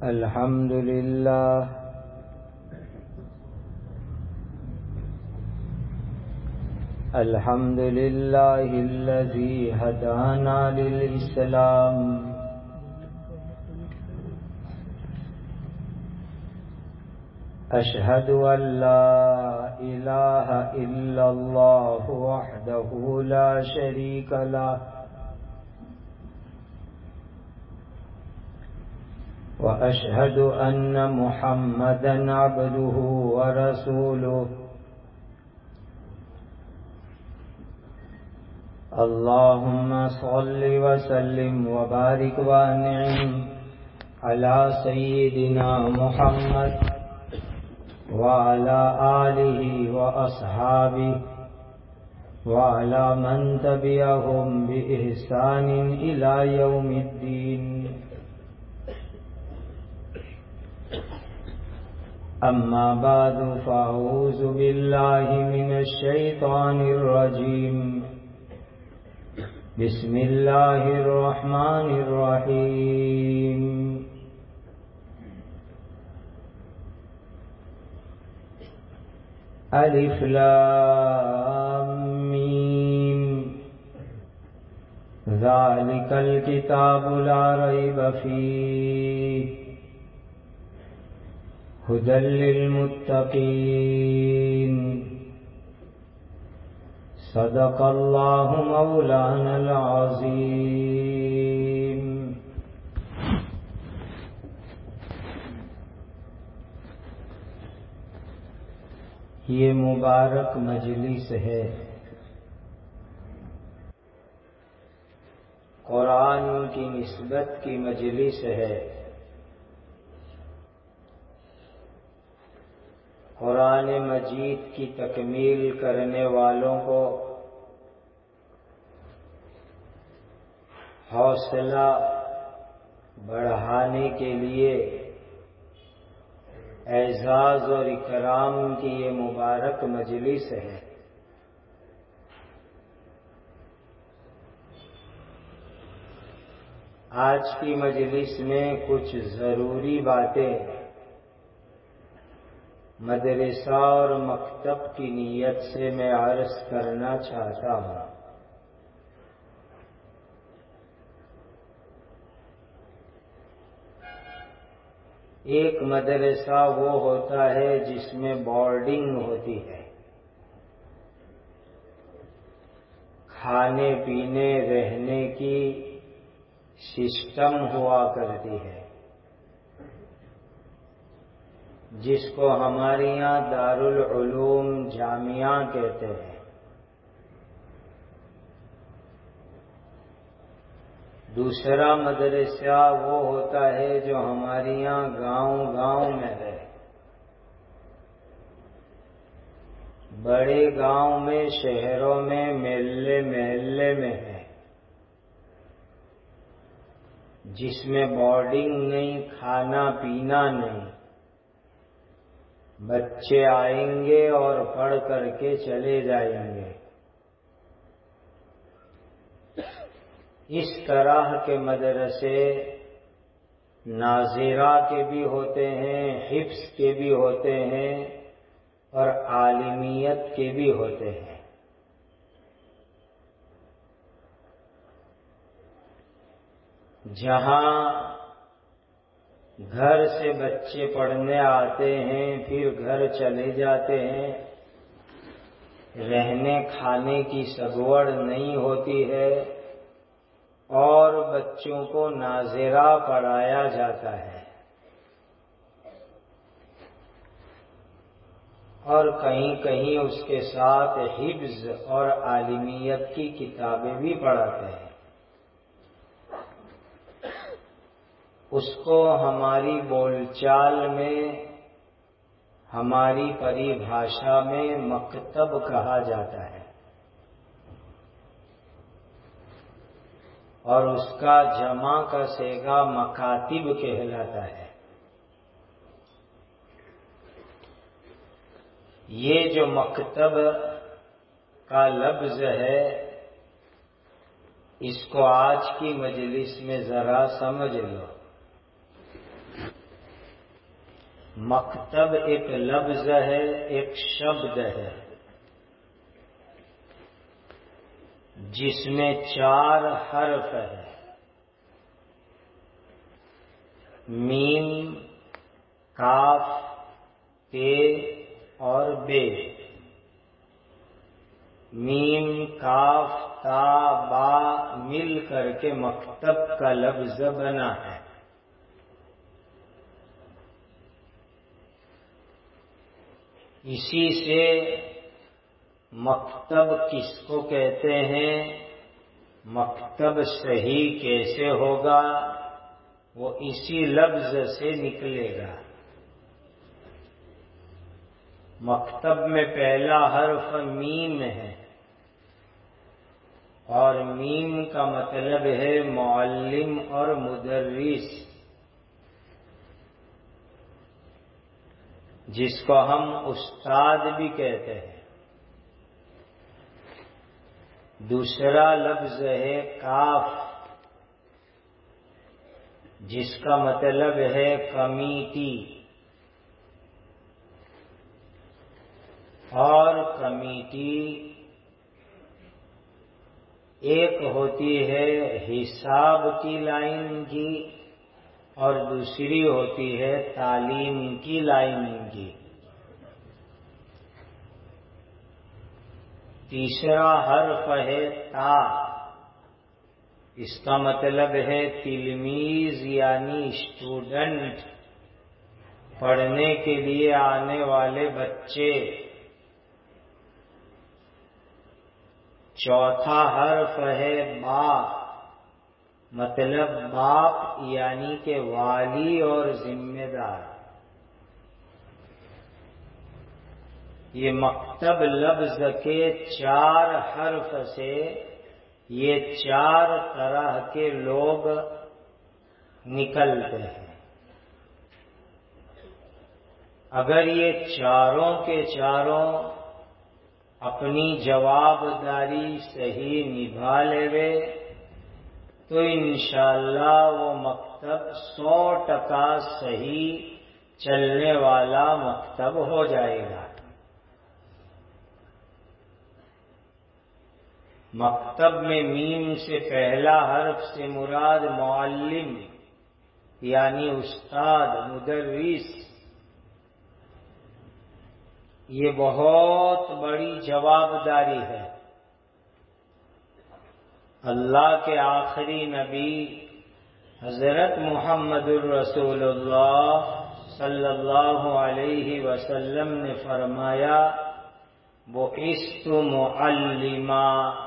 الحمد لله الحمد لله الذي هدانا للإسلام أشهد أن لا إله إلا الله وحده لا شريك له وأشهد أن محمدًا عبده ورسوله اللهم صل وسلم وبارك وأنعم على سيدنا محمد وعلى آله وأصحابه وعلى من تبعهم بإحسان إلى يوم الدين أما بعد فأعوذ بالله من الشيطان الرجيم بسم الله الرحمن الرحيم ألف لام ميم ذلك الكتاب لا ريب فيه هدى للمتقين صدق الله مولانا العظيم یہ مبارک مجلس ہے قرآن کی نسبت کی مجلس ہے قرآن مجید کی تکمیل کرنے والوں کو حوصلہ بڑھانے کے لیے اعزاز اور اکرام کی یہ مبارک مجلس ہے آج کی مجلس میں کچھ ضروری باتیں مدرسہ اور مکتب کی نیت سے میں عرض کرنا چاہتا ہوں ایک مدرسہ وہ ہوتا ہے جس میں بورڈنگ ہوتی ہے کھانے پینے رہنے کی سسٹم ہوا کرتی ہے جس کو ہمارے یہاں دارالعلوم جامعہ کہتے ہیں دوسرا مدرسہ وہ ہوتا ہے جو ہمارے یہاں گاؤں گاؤں میں ہے بڑے گاؤں میں شہروں میں محلے محلے میں ہے جس میں بورڈنگ نہیں کھانا پینا نہیں بچے آئیں گے اور پڑھ کر کے چلے جائیں گے اس طرح کے مدرسے ناظرہ کے بھی ہوتے ہیں حفظ کے بھی ہوتے ہیں اور عالمیت کے بھی ہوتے ہیں جہاں گھر سے بچے پڑھنے آتے ہیں پھر گھر چلے جاتے ہیں رہنے کھانے کی سگوڑ نہیں ہوتی ہے اور بچوں کو ناظرہ پڑھایا جاتا ہے اور کہیں کہیں اس کے ساتھ حفظ اور عالمیت کی کتابیں بھی پڑھاتے ہیں اس کو ہماری بول چال میں ہماری پریبھاشا میں مکتب کہا جاتا ہے اور اس کا جمع کا صیغہ مکاتب کہلاتا ہے یہ جو مکتب کا لفظ ہے اس کو آج کی مجلس میں ذرا سمجھ لو مکتب ایک لفظ ہے، ایک شبد ہے جس میں 4 حرف ہے، میم، کاف، تے اور بے۔ میم، کاف، تا، با مل کر کے مکتب کا لفظ بنا ہے۔ اسی سے مکتب کس کو کہتے ہیں، مکتب صحیح کیسے ہوگا، وہ اسی لفظ سے نکلے گا۔ مکتب میں پہلا حرف میم ہے، اور میم کا مطلب ہے معلم اور مدرس، جس کو ہم استاد بھی کہتے ہیں۔ دوسرا لفظ ہے کاف، جس کا مطلب ہے کمیٹی، اور کمیٹی ایک ہوتی ہے حساب کی لائن کی اور دوسری ہوتی ہے تعلیم کی لائن کی۔ تیسرا حرف ہے تا، اس کا مطلب ہے تلمیذ یعنی اسٹوڈنٹ، پڑھنے کے لیے آنے والے بچے۔ چوتھا حرف ہے با، مطلب باپ یعنی کہ والی اور ذمہ دار۔ یہ مکتب لفظ کے 4 حرف سے یہ 4 طرح کے لوگ نکلتے ہیں۔ اگر یہ چاروں کے چاروں اپنی جواب داری صحیح نبھا لے تو انشاءاللہ وہ مکتب 100% صحیح چلنے والا مکتب ہو جائے گا۔ مکتب میں میم سے پہلا حرف سے مراد معلم یعنی استاد، مدرس۔ یہ بہت بڑی جواب داری ہے۔ اللہ کے آخری نبی حضرت محمد الرسول اللہ صلی اللہ علیہ وسلم نے فرمایا، بعثت معلما،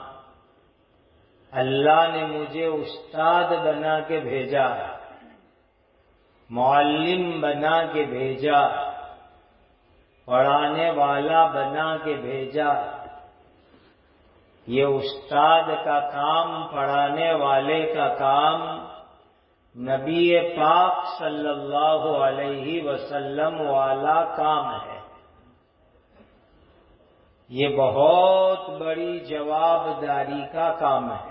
اللہ نے مجھے استاد بنا کے بھیجا، معلم بنا کے بھیجا، پڑھانے والا بنا کے بھیجا۔ یہ استاد کا کام، پڑھانے والے کا کام نبی پاک صلی اللہ علیہ وسلم والا کام ہے۔ یہ بہت بڑی جواب داری کا کام ہے۔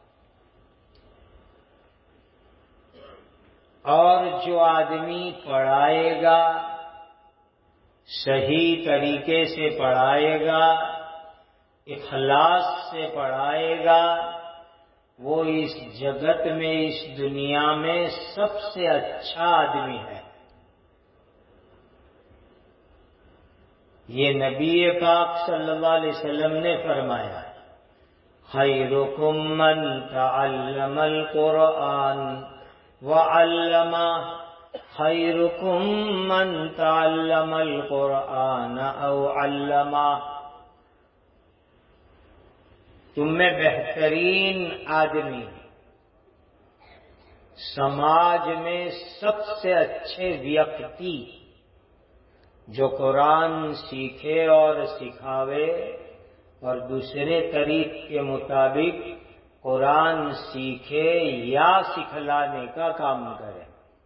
اور جو آدمی پڑھائے گا، صحیح طریقے سے پڑھائے گا، اخلاص سے پڑھائے گا، وہ اس جگت میں، اس دنیا میں سب سے اچھا آدمی ہے۔ یہ نبی پاک صلی اللہ علیہ وسلم نے فرمایا، خیرکم من تعلم القرآن وعلمہ، خیرکم من تعلم القرآن او علمہ۔ تم میں بہترین آدمی، سماج میں سب سے اچھے ویکتی جو قرآن سیکھے اور سکھاوے اور دوسرے طریق کے مطابق قرآن سیکھے یا سکھلانے کا کام کرے،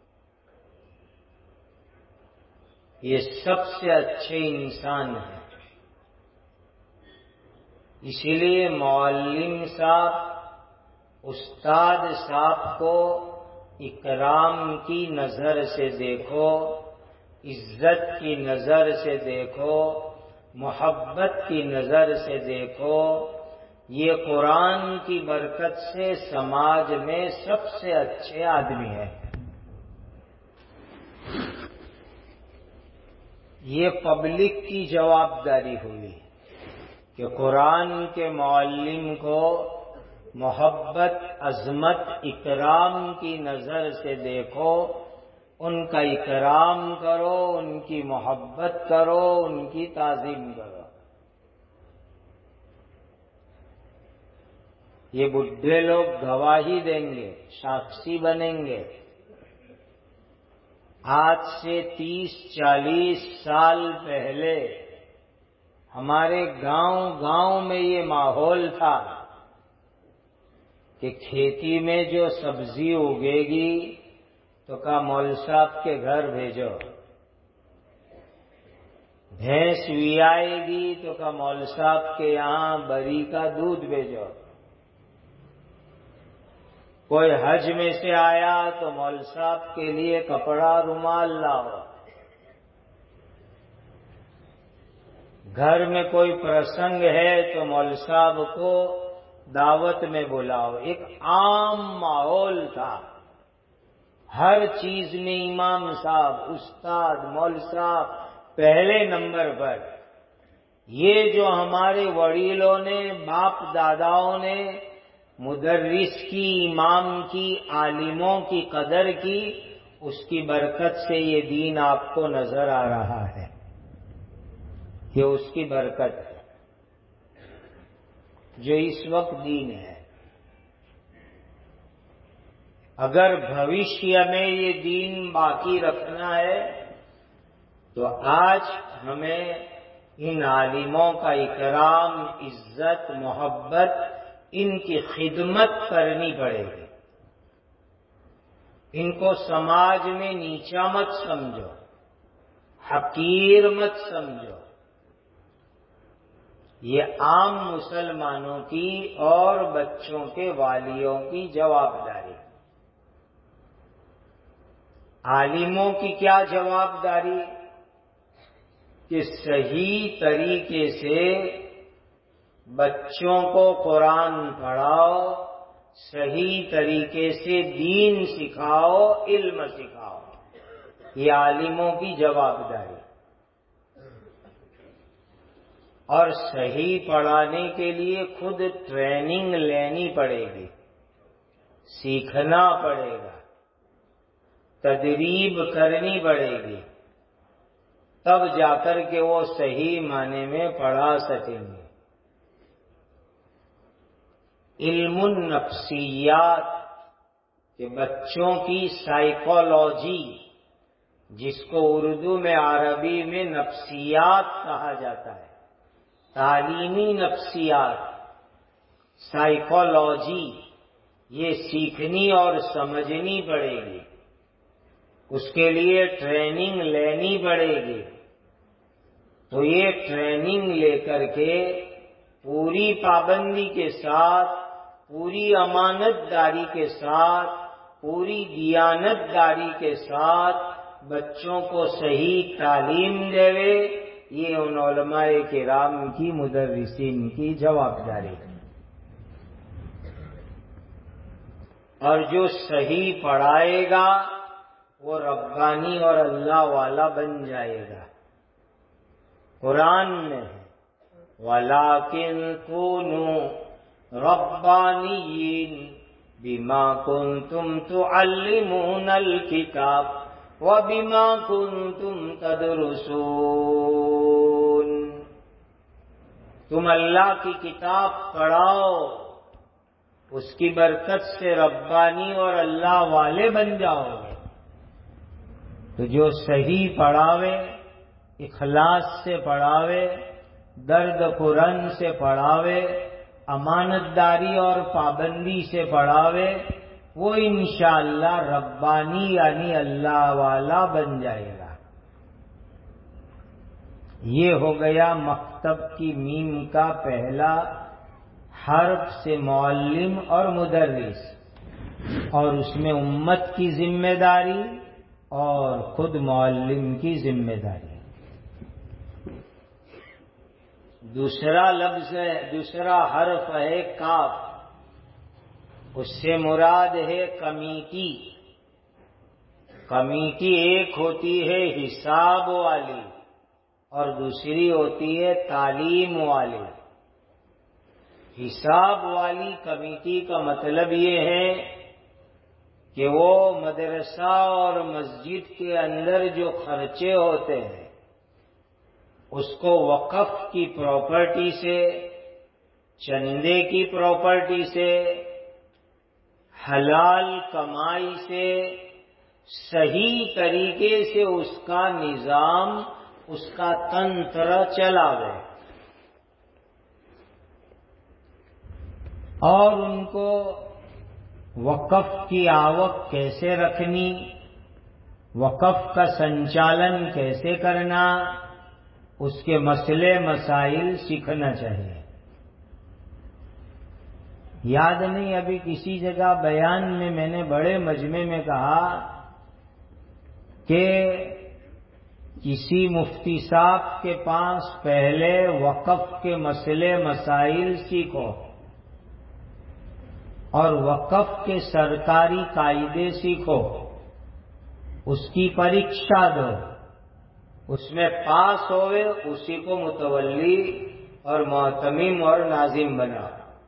یہ سب سے اچھے انسان ہیں۔ اسی لیے معلم صاحب، استاد صاحب کو اکرام کی نظر سے دیکھو، عزت کی نظر سے دیکھو، محبت کی نظر سے دیکھو، یہ قرآن کی برکت سے سماج میں سب سے اچھے آدمی ہیں۔ یہ پبلک کی جواب داری ہوئی کہ قرآن کے معلم کو محبت، عظمت، اکرام کی نظر سے دیکھو، ان کا اکرام کرو، ان کی محبت کرو، ان کی تعظیم کرو۔ یہ بڈھے لوگ گواہی دیں گے، ساکشی بنیں گے۔ آج سے 30-40 سال پہلے ہمارے گاؤں میں یہ ماحول تھا کہ کھیتی میں جو سبزی اگے گی تو کہا مول صاحب کے گھر بھیجو، بھینس بھی آئے گی تو کہا مول صاحب کے یہاں بری کا دودھ بھیجو، کوئی حج میں سے آیا تو مول صاحب کے لیے کپڑا رومال لاؤ، گھر میں کوئی پرسنگ ہے تو مول صاحب کو دعوت میں بلاؤ۔ ایک عام ماحول تھا، ہر چیز میں امام صاحب، استاد، مول صاحب پہلے نمبر پر۔ یہ جو ہمارے وڈیلوں نے، باپ داداؤں نے مدرس کی، امام کی، عالموں کی قدر کی، اس کی برکت سے یہ دین آپ کو نظر آ رہا ہے، یہ اس کی برکت ہے جو اس وقت دین ہے۔ اگر بھوشیہ میں یہ دین باقی رکھنا ہے تو آج ہمیں ان عالموں کا اکرام، عزت، محبت، ان کی خدمت کرنی پڑے گی۔ ان کو سماج میں نیچا مت سمجھو، حقیر مت سمجھو۔ یہ عام مسلمانوں کی اور بچوں کے والیوں کی جواب داری۔ عالموں کی کیا جواب داری؟ کہ صحیح طریقے سے بچوں کو قرآن پڑھاؤ، صحیح طریقے سے دین سکھاؤ، علم سکھاؤ۔ یہ عالموں کی جواب داری۔ اور صحیح پڑھانے کے لیے خود ٹریننگ لینی پڑے گی، سیکھنا پڑے گا، تدریب کرنی پڑے گی، تب جا کر کے وہ صحیح معنی میں پڑھا سکیں گے۔ علم النفسیات کہ بچوں کی سائیکالوجی، جس کو اردو میں، عربی میں نفسیات کہا جاتا ہے، تعلیمی نفسیات، سائیکالوجی، یہ سیکھنی اور سمجھنی پڑے گی، اس کے لیے ٹریننگ لینی پڑے گی۔ تو یہ ٹریننگ لے کر کے پوری پابندی کے ساتھ، پوری امانت داری کے ساتھ، پوری دیانت داری کے ساتھ بچوں کو صحیح تعلیم دے، یہ ان علماء کرام کی، مدرسین کی جواب داری ہے۔ اور جو صحیح پڑھائے گا وہ ربانی اور اللہ والا بن جائے گا۔ قرآن میں ہے وَلَٰكِن كُونُوا رَبَّانِيِّينَ بِمَا كُنتُمْ تُعَلِّمُونَ الْكِتَابَ وَبِمَا كُنتُمْ تَدْرُسُونَ۔ تم اللہ کی کتاب پڑھاؤ، اس کی برکت سے ربانی اور اللہ والے بن جاؤ گے۔ تو جو صحیح پڑھاوے، اخلاص سے پڑھاوے، درد قرآن سے پڑھاوے، امانت داری اور پابندی سے پڑھاوے، وہ انشاءاللہ ربانی یعنی اللہ والا بن جائے گا۔ یہ ہو گیا مکتب کی میم کا پہلا حرف سے معلم اور مدرس، اور اس میں امت کی ذمہ داری اور خود معلم کی ذمہ داری۔ دوسرا لفظ ہے، دوسرا حرف ہے کاف، اس سے مراد ہے کمیٹی۔ کمیٹی ایک ہوتی ہے حساب والی اور دوسری ہوتی ہے تعلیم والی۔ حساب والی کمیٹی کا مطلب یہ ہے کہ وہ مدرسہ اور مسجد کے اندر جو خرچے ہوتے ہیں اس کو وقف کی پراپرٹی سے، چندے کی پراپرٹی سے، حلال کمائی سے صحیح طریقے سے اس کا نظام، اس کا تنتر چلاوے، اور ان کو وقف کی آوک کیسے رکھنی، وقف کا سنچالن کیسے کرنا، اس کے مسئلے مسائل سیکھنا چاہیے۔ یاد نہیں، ابھی کسی جگہ بیان میں نے بڑے مجمع میں کہا کہ کسی مفتی صاحب کے پاس پہلے وقف کے مسئلے مسائل سیکھو اور وقف کے سرکاری قاعدے سیکھو، اس کی پریکشا دو، اس میں پاس ہوئے اسی کو متولی اور معتمم اور ناظم بنا۔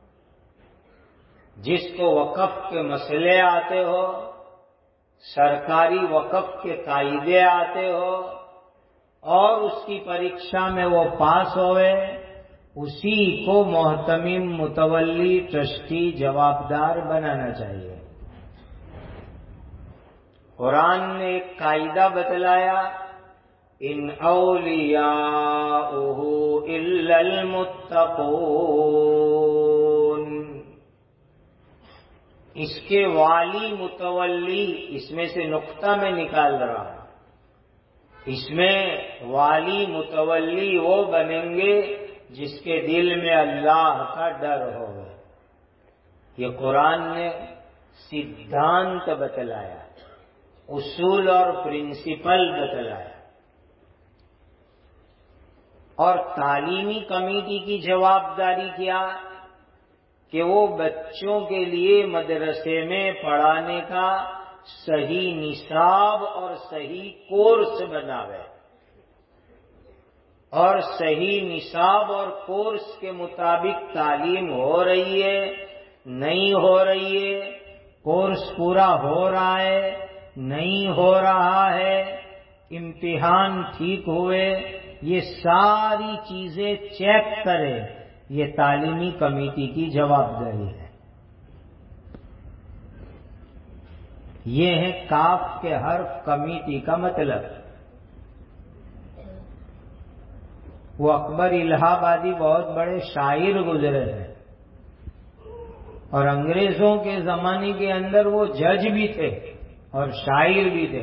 جس کو وقف کے مسئلے آتے ہو، سرکاری وقف کے قاعدے آتے ہو اور اس کی پریکشا میں وہ پاس ہوئے، اسی کو محتمم، متولی، ٹرسٹی، جوابدار بنانا چاہیے۔ قرآن نے ایک قاعدہ بتلایا، ان اولیاؤہ الا المتقون، اس کے والی متولی، اس میں سے نقطہ میں نکال رہا ہوں، اس میں والی متولی وہ بنیں گے جس کے دل میں اللہ کا ڈر ہوگا۔ یہ قرآن نے سدھانت بتلایا، اصول اور پرنسپل بتلایا۔ اور تعلیمی کمیٹی کی جوابداری کیا کہ وہ بچوں کے لیے مدرسے میں پڑھانے کا صحیح نصاب اور صحیح کورس بناوے، اور صحیح نصاب اور کورس کے مطابق تعلیم ہو رہی ہے، نہیں ہو رہی ہے، کورس پورا ہو رہا ہے، نہیں ہو رہا ہے، امتحان ٹھیک ہوئے، یہ ساری چیزیں چیک کرے، یہ تعلیمی کمیٹی کی جوابداری ہے۔ یہ ہے کاف کے حرف کمیٹی کا مطلب۔ وہ اکبر الہ آبادی بہت بڑے شاعر گزرے ہیں اور انگریزوں کے زمانے کے اندر وہ جج بھی تھے اور شاعر بھی تھے۔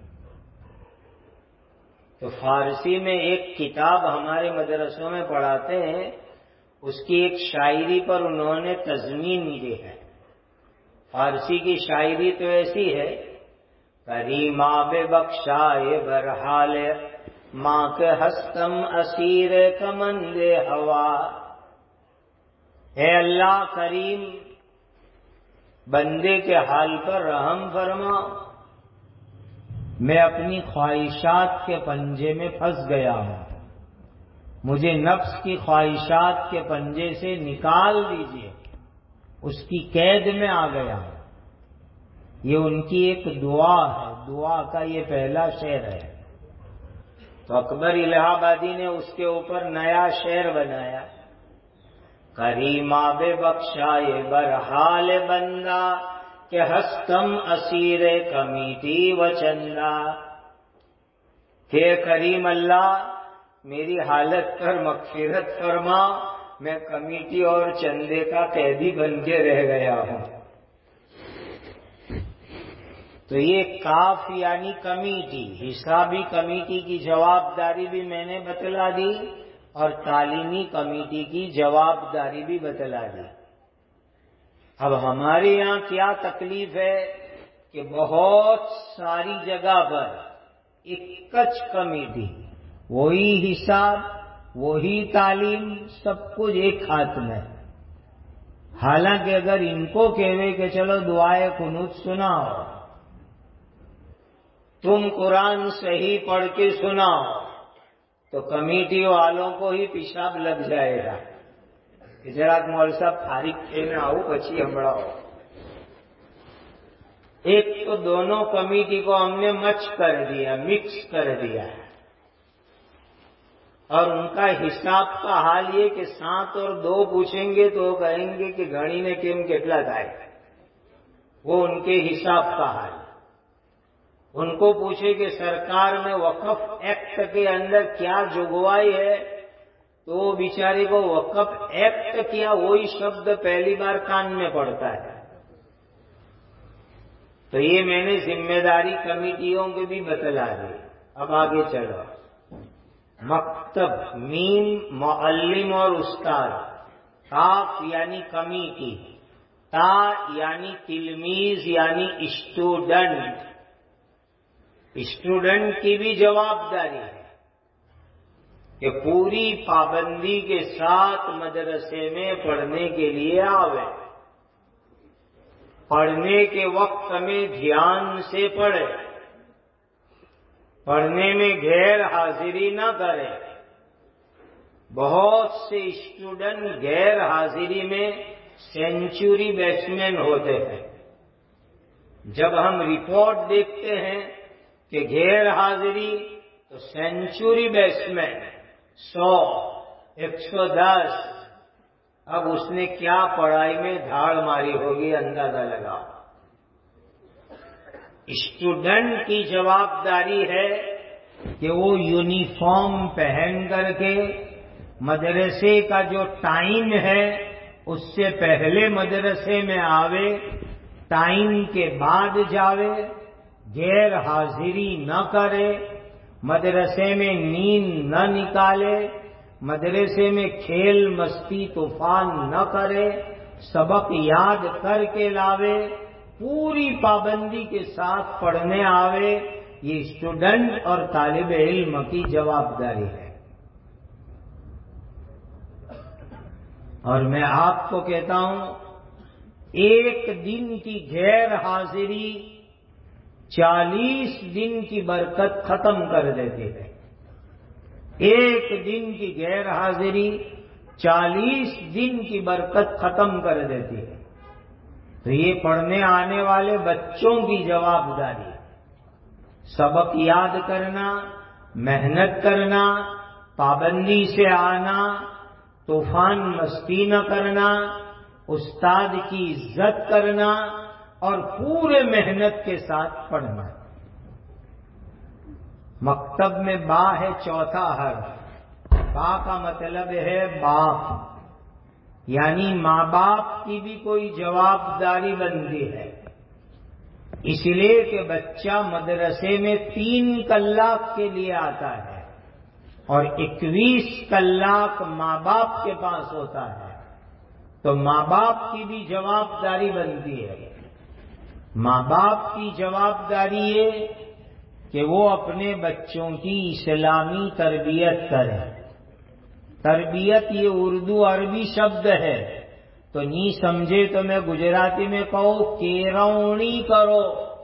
تو فارسی میں ایک کتاب ہمارے مدرسوں میں پڑھاتے ہیں، اس کی ایک شاعری پر انہوں نے تضمین دی ہے۔ فارسی کی شاعری تو ایسی ہے، کریما بے بخشائے برحال ماں کے ہستم اسیر کمند ہوا، اے اللہ کریم بندے کے حال پر رحم فرما، میں اپنی خواہشات کے پنجے میں پھنس گیا ہوں، مجھے نفس کی خواہشات کے پنجے سے نکال دیجیے، اس کی قید میں آ گیا ہوں۔ یہ ان کی ایک دعا ہے، دعا کا یہ پہلا شعر ہے۔ تو اکبر الہ آبادی نے اس کے اوپر نیا شعر بنایا، کریما بے بخشائے برحال بندہ کہ ہستم اسیر کمیٹی و چندہ، کہ کریم اللہ میری حالت پر مغفرت فرما، میں کمیٹی اور چندے کا قیدی بن کے رہ گیا ہوں۔ تو یہ کاف یعنی کمیٹی، حسابی کمیٹی کی جوابداری بھی میں نے بتلا دی اور تعلیمی کمیٹی کی جوابداری بھی بتلا دی۔ اب ہمارے یہاں کیا تکلیف ہے کہ بہت ساری جگہ پر ایک کچ کمیٹی، وہی حساب، وہی تعلیم، سب کچھ ایک ہاتھ میں۔ حالانکہ اگر ان کو کہے کہ چلو دعائے قنوت سناؤ، تم قرآن صحیح پڑھ کے سناؤ، تو کمیٹی والوں کو ہی پیشاب لگ جائے گا کہ ذرا مول صاحب فارغ تھے میں آؤ پچھی ہمڑاؤ۔ ایک تو دونوں کمیٹی کو ہم نے مچ کر دیا، مکس کر دیا ہے، اور ان کا حساب کا حال یہ کہ 7 اور 2 پوچھیں گے تو کہیں گے کہ گھڑی نے کیم کتلا دائے، وہ ان کے حساب کا حال۔ ان کو پوچھے کہ سرکار میں وقف ایکٹ کے اندر کیا جگوائی ہے، تو وہ بیچارے کو وقف ایکٹ کیا وہی شبد پہلی بار کان میں پڑتا ہے۔ تو یہ میں نے ذمہ داری کمیٹیوں کی بھی بتلا دی۔ اب آگے چلو، مکتب، میم معلم اور استاد، کاف یعنی کمیٹی، تا یعنی تلمیذ یعنی اسٹوڈنٹ۔ اسٹوڈنٹ کی بھی جواب داری ہے کہ پوری پابندی کے ساتھ مدرسے میں پڑھنے کے لیے آوے، پڑھنے کے وقت میں دھیان سے پڑھے، پڑھنے میں غیر حاضری نہ کرے۔ بہت سے اسٹوڈنٹ غیر حاضری میں سینچری بیٹسمین ہوتے ہیں۔ جب ہم رپورٹ دیکھتے ہیں کہ غیر حاضری تو سینچری بیٹسمین 100، 110، اب اس نے کیا پڑھائی میں دھاڑ ماری ہوگی اندازہ لگاؤ۔ اسٹوڈنٹ کی جواب داری ہے کہ وہ یونیفارم پہن کر کے مدرسے کا جو ٹائم ہے اس سے پہلے مدرسے میں آوے، ٹائم کے بعد جاوے، غیر حاضری نہ کرے، مدرسے میں نیند نہ نکالے، مدرسے میں کھیل مستی طوفان نہ کرے، سبق یاد کر کے لاوے، پوری پابندی کے ساتھ پڑھنے آوے۔ یہ اسٹوڈنٹ اور طالب علم کی جواب داری ہے۔ اور میں آپ کو کہتا ہوں، ایک دن کی غیر حاضری 40 دن کی برکت ختم کر دیتی ہے۔ ایک دن کی غیر حاضری 40 دن کی برکت ختم کر دیتی ہے۔ تو یہ پڑھنے آنے والے بچوں کی جواب داری ہے، سبق یاد کرنا، محنت کرنا، پابندی سے آنا، طوفان مستی نہ کرنا، استاد کی عزت کرنا اور پورے محنت کے ساتھ پڑھنا۔ مکتب میں با ہے چوتھا حرف، با کا مطلب ہے باپ، یعنی ماں باپ کی بھی کوئی جواب داری بنتی ہے، اس لیے کہ بچہ مدرسے میں 3 کلاک کے لیے آتا ہے اور 21 کلاک ماں باپ کے پاس ہوتا ہے، تو ماں باپ کی بھی جواب داری بنتی ہے۔ ماں باپ کی جواب داری یہ کہ وہ اپنے بچوں کی اسلامی تربیت کریں۔ تربیت یہ اردو عربی شبد ہے، تو نہیں سمجھے تو میں گجراتی میں کہوں کیرونی کرو،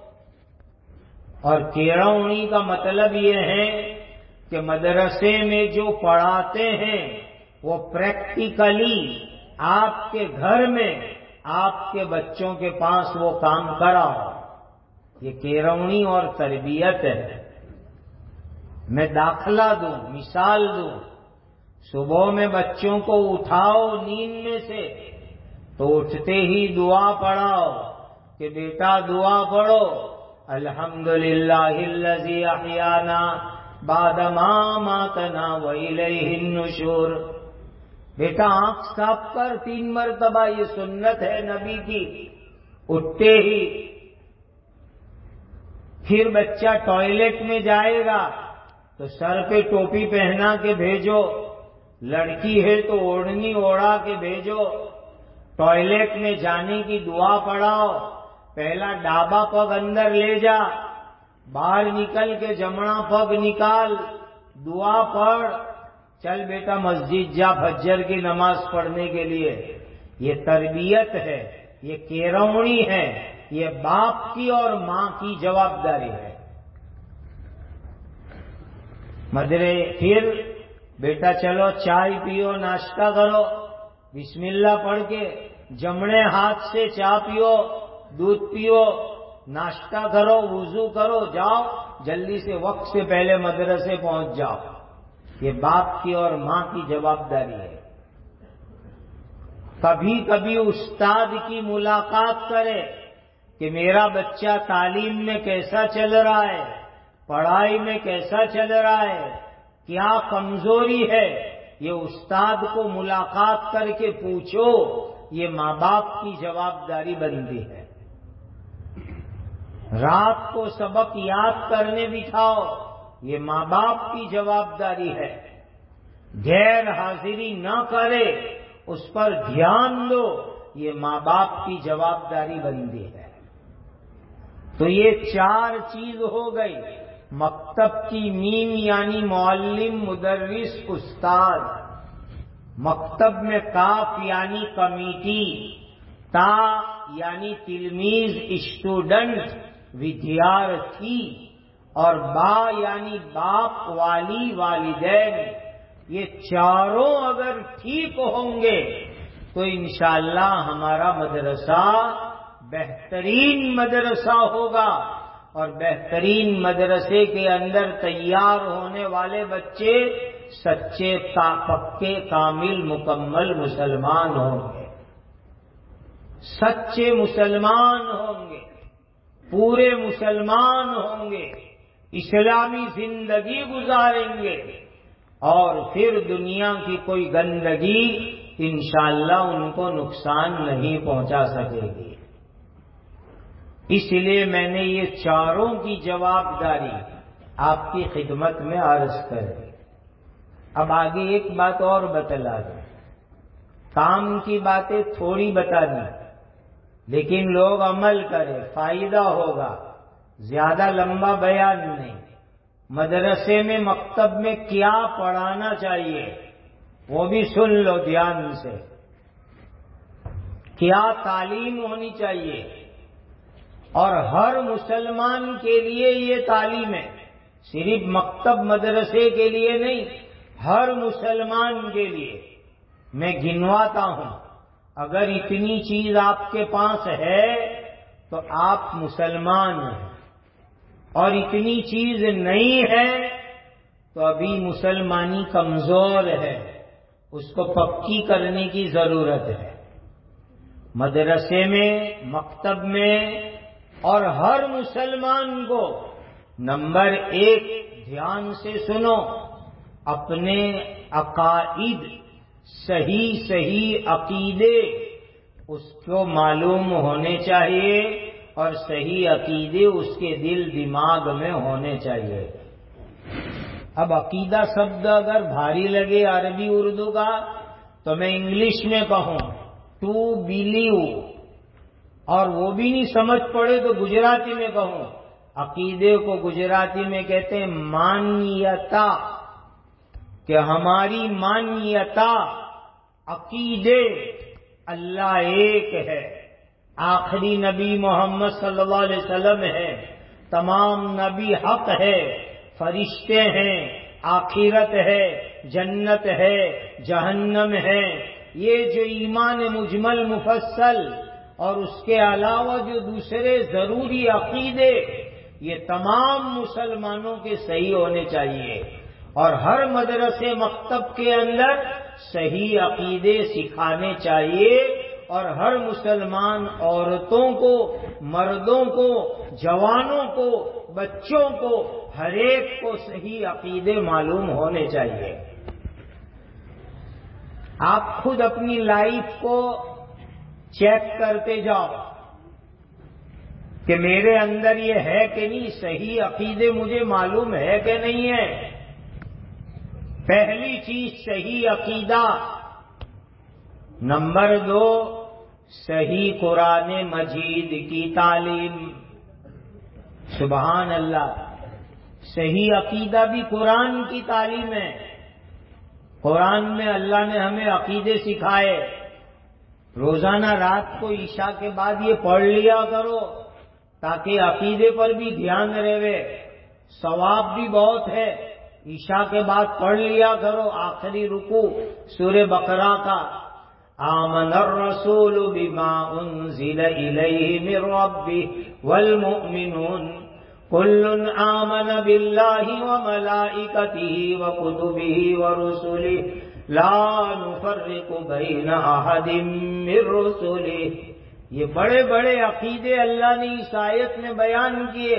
اور کیرونی کا مطلب یہ ہے کہ مدرسے میں جو پڑھاتے ہیں وہ پریکٹیکلی آپ کے گھر میں آپ کے بچوں کے پاس وہ کام کراؤ۔ یہ کیرونی اور تربیت ہے۔ میں داخلہ دوں، مثال دوں، صبح میں بچوں کو اٹھاؤ نیند میں سے تو اٹھتے ہی دعا پڑھاؤ کہ بیٹا دعا پڑھو، الحمدللہ الذی احیانا بعد ما اماتنا والیہ النشور۔ بیٹا آنکھ صاف کر 3 مرتبہ، یہ سنت ہے نبی کی، اٹھتے ہی۔ پھر بچہ ٹوائلٹ میں جائے گا تو سر پہ ٹوپی پہنا کے بھیجو، لڑکی ہے تو اوڑھنی اوڑھا کے بھیجو، ٹوائلٹ میں جانے کی دعا پڑھاؤ، پہلا ڈابا پگ اندر لے جا، باہر نکل کے جمنا پگ نکال، دعا پڑھ، چل بیٹا مسجد جا فجر کی نماز پڑھنے کے لیے۔ یہ تربیت ہے، یہ کیروڑی ہے، یہ باپ کی اور ماں کی جوابداری ہے۔ پھر بیٹا چلو چائے پیو، ناشتہ کرو، بسم اللہ پڑھ کے جمنے ہاتھ سے چائے پیو، دودھ پیو، ناشتہ کرو، وضو کرو، جاؤ جلدی سے وقت سے پہلے مدرسے پہنچ جاؤ۔ یہ باپ کی اور ماں کی جوابداری ہے۔ کبھی کبھی استاد کی ملاقات کرے کہ میرا بچہ تعلیم میں کیسا چل رہا ہے، پڑھائی میں کیسا چل رہا ہے، کیا کمزوری ہے، یہ استاد کو ملاقات کر کے پوچھو، یہ ماں باپ کی جوابداری بنتی ہے۔ رات کو سبق یاد کرنے بٹھاؤ، یہ ماں باپ کی جوابداری ہے۔ غیر حاضری نہ کرے، اس پر دھیان دو، یہ ماں باپ کی جوابداری بنتی ہے۔ تو یہ 4 چیز ہو گئی۔ مکتب کی میم یعنی معلم، مدرس، استاد۔ مکتب میں کاف یعنی کمیٹی، تا یعنی تلمیذ، اسٹوڈنٹ، ودیارتھی، اور با یعنی باپ، والی، والدین۔ یہ چاروں اگر ٹھیک ہوں گے تو انشاءاللہ ہمارا مدرسہ بہترین مدرسہ ہوگا، اور بہترین مدرسے کے اندر تیار ہونے والے بچے سچے پکے کامل مکمل مسلمان ہوں گے، سچے مسلمان ہوں گے، پورے مسلمان ہوں گے، اسلامی زندگی گزاریں گے، اور پھر دنیا کی کوئی گندگی انشاءاللہ ان کو نقصان نہیں پہنچا سکے گی۔ اس لیے میں نے یہ چاروں کی جوابداری آپ کی خدمت میں عرض کر دی۔ اب آگے ایک بات اور بتلا دیں، کام کی باتیں تھوڑی بتا دی، لیکن لوگ عمل کریں، فائدہ ہوگا، زیادہ لمبا بیان نہیں۔ مدرسے میں مکتب میں کیا پڑھانا چاہیے وہ بھی سن لو دھیان سے، کیا تعلیم ہونی چاہیے، اور ہر مسلمان کے لیے یہ تعلیم ہے، صرف مکتب مدرسے کے لیے نہیں، ہر مسلمان کے لیے۔ میں گنواتا ہوں، اگر اتنی چیز آپ کے پاس ہے تو آپ مسلمان ہیں، اور اتنی چیز نہیں ہے تو ابھی مسلمانی کمزور ہے، اس کو پکی کرنے کی ضرورت ہے۔ مدرسے میں، مکتب میں، اور ہر مسلمان کو نمبر 1 دھیان سے سنو، اپنے عقائد، صحیح عقیدے اس کو معلوم ہونے چاہیے، اور صحیح عقیدے اس کے دل دماغ میں ہونے چاہیے۔ اب عقیدہ شبد اگر بھاری لگے عربی اردو کا تو میں انگلش میں کہوں ٹو بلیو، اور وہ بھی نہیں سمجھ پڑے تو گجراتی میں کہوں، عقیدے کو گجراتی میں کہتے ہیں مانیتا، کہ ہماری مانیتا، عقیدے، اللہ ایک ہے، آخری نبی محمد صلی اللہ علیہ وسلم ہے، تمام نبی حق ہے، فرشتے ہیں، آخرت ہے، جنت ہے، جہنم ہے، یہ جو ایمان مجمل مفصل اور اس کے علاوہ جو دوسرے ضروری عقیدے، یہ تمام مسلمانوں کے صحیح ہونے چاہیے، اور ہر مدرسے مکتب کے اندر صحیح عقیدے سکھانے چاہیے، اور ہر مسلمان عورتوں کو، مردوں کو، جوانوں کو، بچوں کو، ہر ایک کو صحیح عقیدے معلوم ہونے چاہیے۔ آپ خود اپنی لائف کو چیک کرتے جاؤ کہ میرے اندر یہ ہے کہ نہیں، صحیح عقیدے مجھے معلوم ہے کہ نہیں ہے۔ پہلی چیز صحیح عقیدہ، نمبر 2 صحیح قرآن مجید کی تعلیم. سبحان اللہ. صحیح عقیدہ بھی قرآن کی تعلیم ہے. قرآن میں اللہ نے ہمیں عقیدے سکھائے. روزانہ رات کو عشاء کے بعد یہ پڑھ لیا کرو تاکہ عقیدے پر بھی دھیان رہے. ثواب بھی بہت ہے. عشاء کے بعد پڑھ لیا کرو. آخری رکوع سورہ بقرہ کا آمن الرسول بما انزل الیہ من ربہ والمؤمنون کل آمن باللہ وملائکتہ وکتبہ ورسلہ لا نفرق بین احد من رسلہ. یہ بڑے بڑے عقیدے اللہ نے اس آیت میں بیان کیے.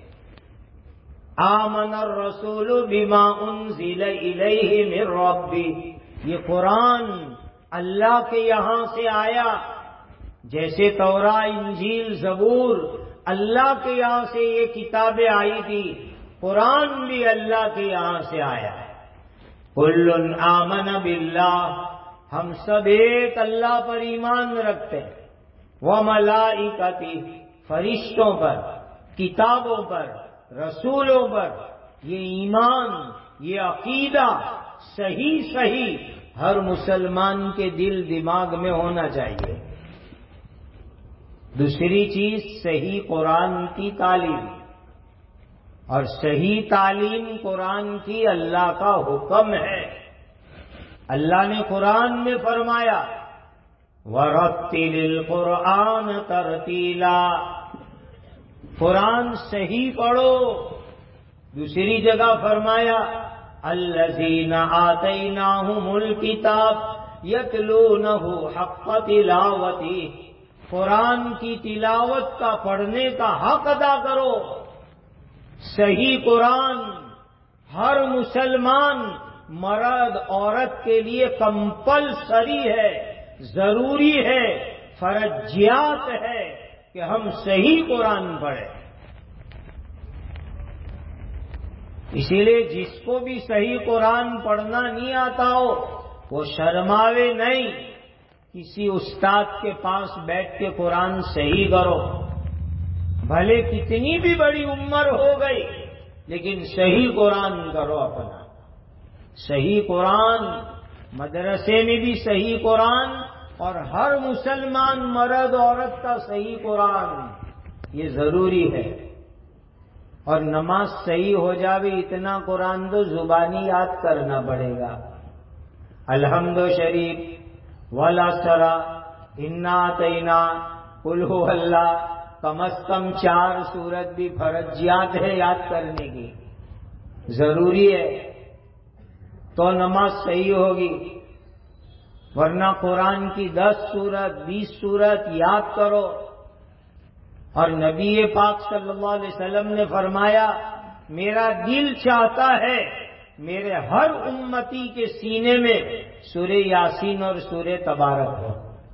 آمن الرسول بما انزل الیہ من ربہ. یہ قرآن اللہ کے یہاں سے آیا. جیسے توراہ، انجیل، زبور اللہ کے یہاں سے یہ کتابیں آئی تھی، قرآن بھی اللہ کے یہاں سے آیا ہے. کل آمن باللہ. ہم سب ایک اللہ پر ایمان رکھتے ہیں. وملائکتہ. فرشتوں پر، کتابوں پر، رسولوں پر. یہ ایمان، یہ عقیدہ صحیح ہر مسلمان کے دل دماغ میں ہونا چاہیے. دوسری چیز صحیح قرآن کی تعلیم. اور صحیح تعلیم قرآن کی اللہ کا حکم ہے. اللہ نے قرآن میں فرمایا وَرَتِّلِ الْقُرْآنَ تَرْتِيلًا. قرآن صحیح پڑھو. دوسری جگہ فرمایا الذین آتیناہم الکتاب یتلونہ حق تلاوتہ. قرآن کی تلاوت کا، پڑھنے کا حق ادا کرو. صحیح قرآن ہر مسلمان مرد عورت کے لیے کمپلسری ہے، ضروری ہے، فرضیات ہے کہ ہم صحیح قرآن پڑھیں. اسی لیے جس کو بھی صحیح قرآن پڑھنا نہیں آتا ہو وہ شرماوے نہیں. کسی استاد کے پاس بیٹھ کے قرآن صحیح کرو. بھلے کتنی بھی بڑی عمر ہو گئی لیکن صحیح قرآن کرو اپنا. صحیح قرآن مدرسے میں بھی صحیح قرآن، اور ہر مسلمان مرد عورت کا صحیح قرآن یہ ضروری ہے. اور نماز صحیح ہو جاوے اتنا قرآن تو زبانی یاد کرنا پڑے گا. الحمد شریف، والعصر، انا اعطینا، قل هو اللہ، کم از کم 4 سورت بھی فرضیات ہے یاد کرنے کی، ضروری ہے تو نماز صحیح ہوگی. ورنہ قرآن کی 10 سورت 20 سورت یاد کرو. اور نبی پاک صلی اللہ علیہ وسلم نے فرمایا میرا دل چاہتا ہے میرے ہر امتی کے سینے میں سورہ یاسین اور سورہ تبارک ہو.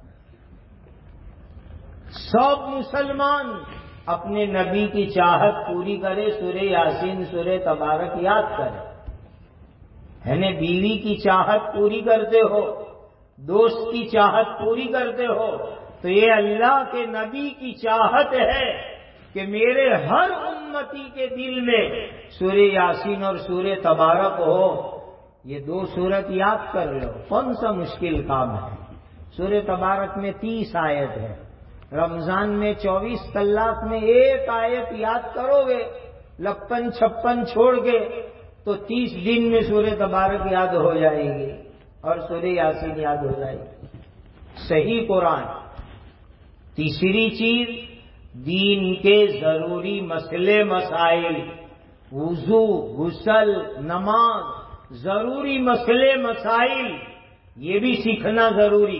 سب مسلمان اپنے نبی کی چاہت پوری کرے، سورہ یاسین سورہ تبارک یاد کرے. یعنی بیوی کی چاہت پوری کرتے ہو، دوست کی چاہت پوری کرتے ہو، تو یہ اللہ کے نبی کی چاہت ہے کہ میرے ہر امتی کے دل میں سورہ یاسین اور سورہ تبارک ہو. یہ 2 سورت یاد کر لو، کون سا مشکل کام ہے. سورہ تبارک میں 30 آیت ہے. رمضان میں 24 کلاک میں 1 آیت یاد کرو گے 56 چھوڑ کے تو 30 دن میں سورہ تبارک یاد ہو جائے گی اور سورہ یاسین یاد ہو جائے گی. صحیح قرآن. تیسری چیز دین کے ضروری مسئلے مسائل، وضو، غسل، نماز، ضروری مسئلے مسائل یہ بھی سیکھنا ضروری.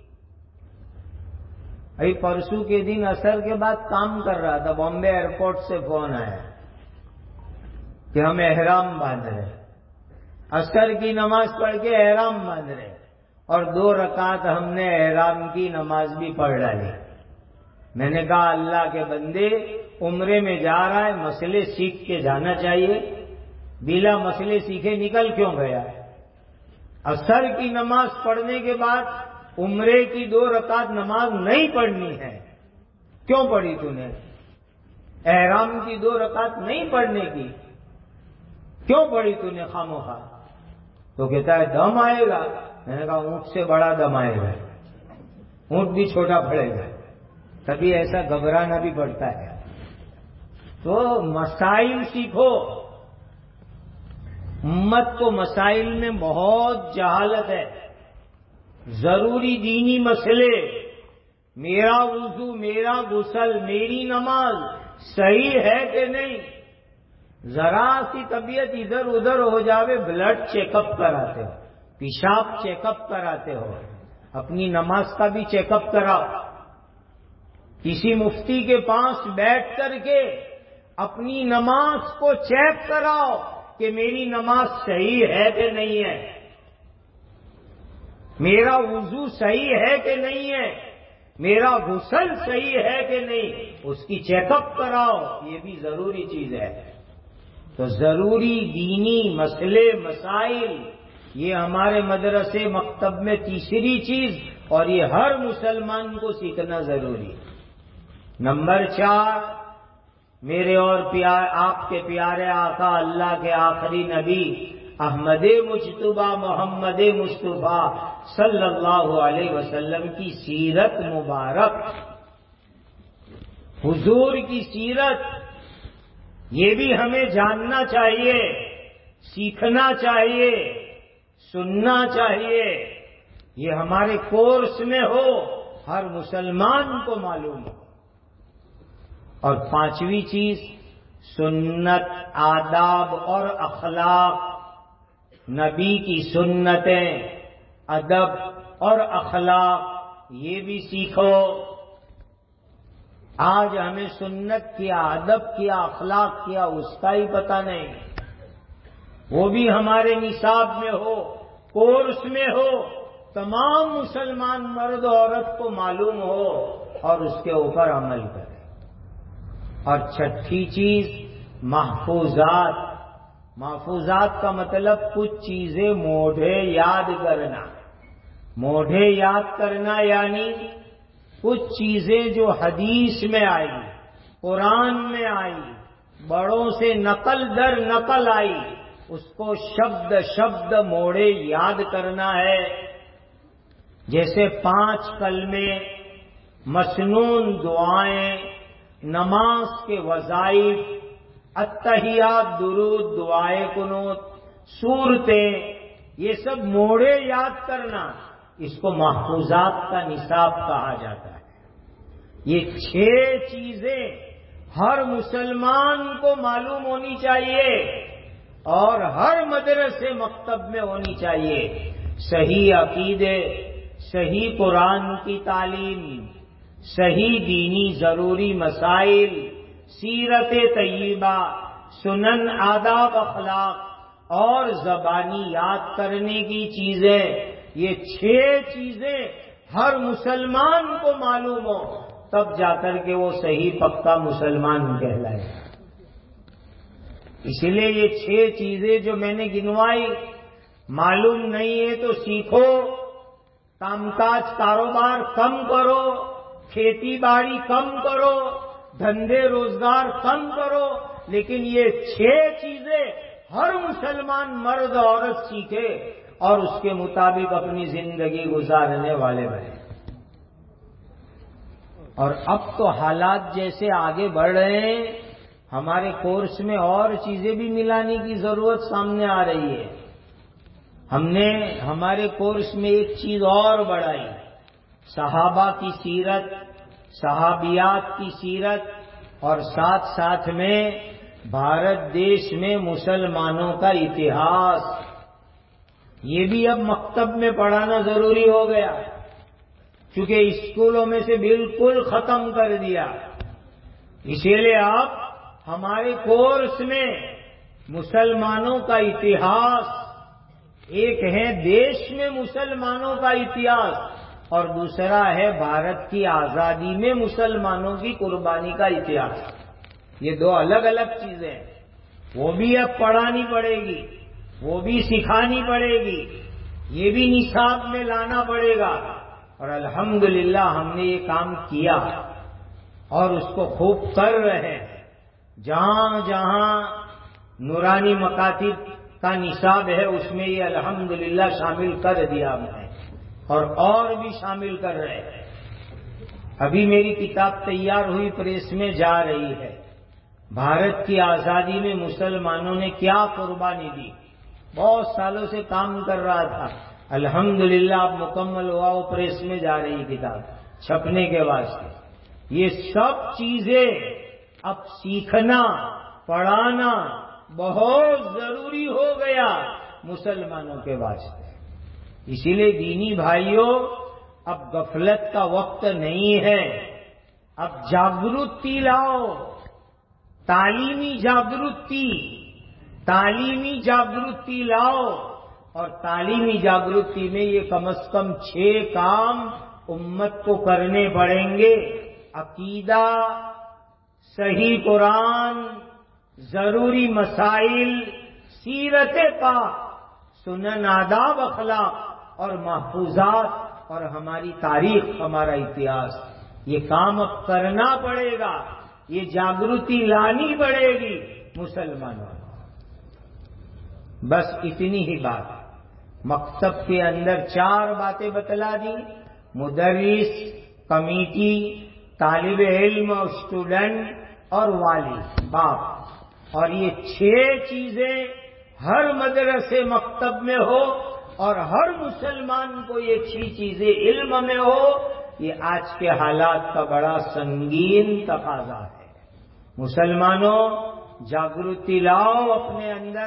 ابھی پرسوں کے دن عصر کے بعد کام کر رہا تھا، بامبے ایئرپورٹ سے فون آیا کہ ہم احرام باندھ رہے. عصر کی نماز پڑھ کے احرام باندھ رہے اور 2 رکعت ہم نے احرام کی نماز بھی پڑھ ڈالی. میں نے کہا اللہ کے بندے عمرے میں جا رہا ہے، مسئلے سیکھ کے جانا چاہیے، بلا مسئلے سیکھے نکل کیوں گیا؟ عصر کی نماز پڑھنے کے بعد عمرے کی 2 رکعت نماز نہیں پڑھنی ہے، کیوں پڑھی تو نے؟ احرام کی 2 رکعت نہیں پڑھنے کی، کیوں پڑھی تو نے خاموخواہ؟ تو کہتا ہے دم آئے گا۔ میں نے کہا اونٹ سے بڑا دم آئے گا، اونٹ بھی چھوٹا پڑے گا، کبھی ایسا گھبرانا بھی پڑتا ہے۔ تو مسائل سیکھو، امت کو مسائل میں بہت جہالت ہے۔ ضروری دینی مسئلے، میرا وضو، میرا غسل، میری نماز صحیح ہے کہ نہیں، ذرا سی طبیعت ادھر ادھر ہو جاوے بلڈ چیک اپ کراتے ہو، پیشاب چیک اپ کراتے ہو، اپنی نماز کا بھی چیک اپ کراؤ، کسی مفتی کے پاس بیٹھ کر کے اپنی نماز کو چیک کراؤ کہ میری نماز صحیح ہے کہ نہیں ہے، میرا وضو صحیح ہے کہ نہیں ہے، میرا غسل صحیح ہے کہ نہیں، اس کی چیک اپ کراؤ، یہ بھی ضروری چیز ہے۔ تو ضروری دینی مسئلے مسائل یہ ہمارے مدرسے مکتب میں تیسری چیز، اور یہ ہر مسلمان کو سیکھنا ضروری ہے۔ نمبر 4، میرے اور آپ کے پیارے آقا اللہ کے آخری نبی احمد مجتبی محمد مصطفیٰ صلی اللہ علیہ وسلم کی سیرت مبارک، حضور کی سیرت، یہ بھی ہمیں جاننا چاہیے، سیکھنا چاہیے، سننا چاہیے، یہ ہمارے کورس میں ہو، ہر مسلمان کو معلوم ہو۔ اور 5ویں چیز سنت، آداب اور اخلاق، نبی کی سنتیں، ادب اور اخلاق یہ بھی سیکھو۔ آج ہمیں سنت کیا، ادب کیا، اخلاق کیا اس کا ہی پتہ نہیں، وہ بھی ہمارے نصاب میں ہو، کورس میں ہو، تمام مسلمان مرد و عورت کو معلوم ہو اور اس کے اوپر عمل کرے۔ اور 6ٹھی چیز محفوظات، محفوظات کا مطلب کچھ چیزیں موڈھے یاد کرنا، موڈھے یاد کرنا یعنی کچھ چیزیں جو حدیث میں آئی، قرآن میں آئی، بڑوں سے نقل در نقل آئی، اس کو شبد شبد موڑے یاد کرنا ہے۔ جیسے 5 کلمے، مسنون دعائیں، نماز کے وظائف، التحیات، درود، دعائے قنوت، سورتیں، یہ سب موڑے یاد کرنا، اس کو محفوظات کا نصاب کہا جاتا ہے۔ یہ 6 چیزیں ہر مسلمان کو معلوم ہونی چاہیے اور ہر مدرسے مکتب میں ہونی چاہیے۔ صحیح عقیدے، صحیح قرآن کی تعلیم، صحیح دینی ضروری مسائل، سیرت طیبہ، سنن، آداب، اخلاق اور زبانی یاد کرنے کی چیزیں، یہ 6 چیزیں ہر مسلمان کو معلوم ہو، تب جا کر کے وہ صحیح پکا مسلمان کہلائے۔ اسی لیے یہ 6 چیزیں جو میں نے گنوائی معلوم نہیں ہے تو سیکھو، کام کاج کاروبار کم کرو، کھیتی باڑی کم کرو، دھندے روزگار کم کرو، لیکن یہ 6 چیزیں ہر مسلمان مرد عورت سیکھے اور اس کے مطابق اپنی زندگی گزارنے والے بنے۔ اور اب تو حالات جیسے آگے بڑھ رہے ہیں، ہمارے کورس میں اور چیزیں بھی ملانے کی ضرورت سامنے آ رہی ہے۔ ہم نے ہمارے کورس میں ایک چیز اور بڑھائی، صحابہ کی سیرت، صحابیات کی سیرت، اور ساتھ ساتھ میں بھارت دیش میں مسلمانوں کا اتہاس، یہ بھی اب مکتب میں پڑھانا ضروری ہو گیا، کیونکہ اسکولوں میں سے بالکل ختم کر دیا۔ اسی لیے اب ہمارے کورس میں مسلمانوں کا اتہاس، ایک ہے دیش میں مسلمانوں کا اتہاس اور دوسرا ہے بھارت کی آزادی میں مسلمانوں کی قربانی کا اتہاس۔ یہ 2 الگ الگ چیزیں ہیں، وہ بھی اب پڑھانی پڑے گی، وہ بھی سکھانی پڑے گی، یہ بھی نصاب میں لانا پڑے گا۔ اور الحمدللہ ہم نے یہ کام کیا اور اس کو خوب کر رہے ہیں. جہاں جہاں نورانی مکاتب کا نصاب ہے اس میں یہ الحمدللہ شامل کر دیا میں نے اور بھی شامل کر رہے ہیں. ابھی میری کتاب تیار ہوئی پریس میں جا رہی ہے. بھارت کی آزادی میں مسلمانوں نے کیا قربانی دی. بہت سالوں سے کام کر رہا تھا. الحمدللہ اب مکمل ہوا، وہ پریس میں جا رہی کتاب چھپنے کے واسطے. یہ سب چیزیں اب سیکھنا پڑھانا بہت ضروری ہو گیا مسلمانوں کے واسطے. اسی لیے دینی بھائیوں، اب غفلت کا وقت نہیں ہے. اب جاگرتی لاؤ، تعلیمی جاگرتی لاؤ. اور تعلیمی جاگرتی میں یہ کم از کم 6 کام امت کو کرنے پڑیں گے. عقیدہ، صحیح قرآن، ضروری مسائل، سیرت پاک، سنن آداب اخلاق اور محفوظات اور ہماری تاریخ، ہمارا اتہاس. یہ کام اب کرنا پڑے گا. یہ جاگرتی لانی پڑے گی مسلمانوں. بس اتنی ہی بات. مکتب کے اندر 4 باتیں بتلا دی. مدرس، کمیٹی، طالب علم اور اسٹوڈنٹ اور والد باپ. اور یہ 6 چیزیں ہر مدرسے مکتب میں ہو اور ہر مسلمان کو یہ 6 چیزیں علم میں ہو. یہ آج کے حالات کا بڑا سنگین تقاضا ہے. مسلمانوں جاگرتی لاؤ اپنے اندر.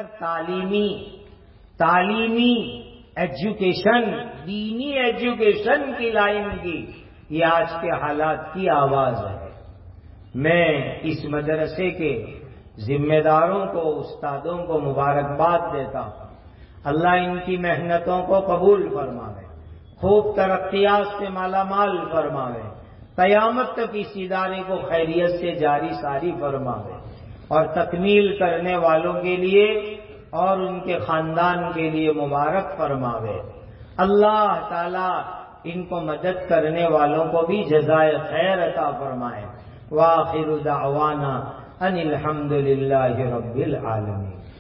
تعلیمی ایجوکیشن، دینی ایجوکیشن کی لائن کی. یہ آج کے حالات کی آواز ہے. میں اس مدرسے کے ذمہ داروں کو، استادوں کو مبارکباد دیتا ہوں. اللہ ان کی محنتوں کو قبول فرمائے، خوب ترقیات سے مالا مال فرمائے، قیامت تک اس ادارے کو خیریت سے جاری ساری فرمائے اور تکمیل کرنے والوں کے لیے اور ان کے خاندان کے لیے مبارک فرماوے. اللہ تعالی ان کو مدد کرنے والوں کو بھی جزائے خیر عطا فرمائے. وآخر دعوانا ان الحمد للہ رب العالمین.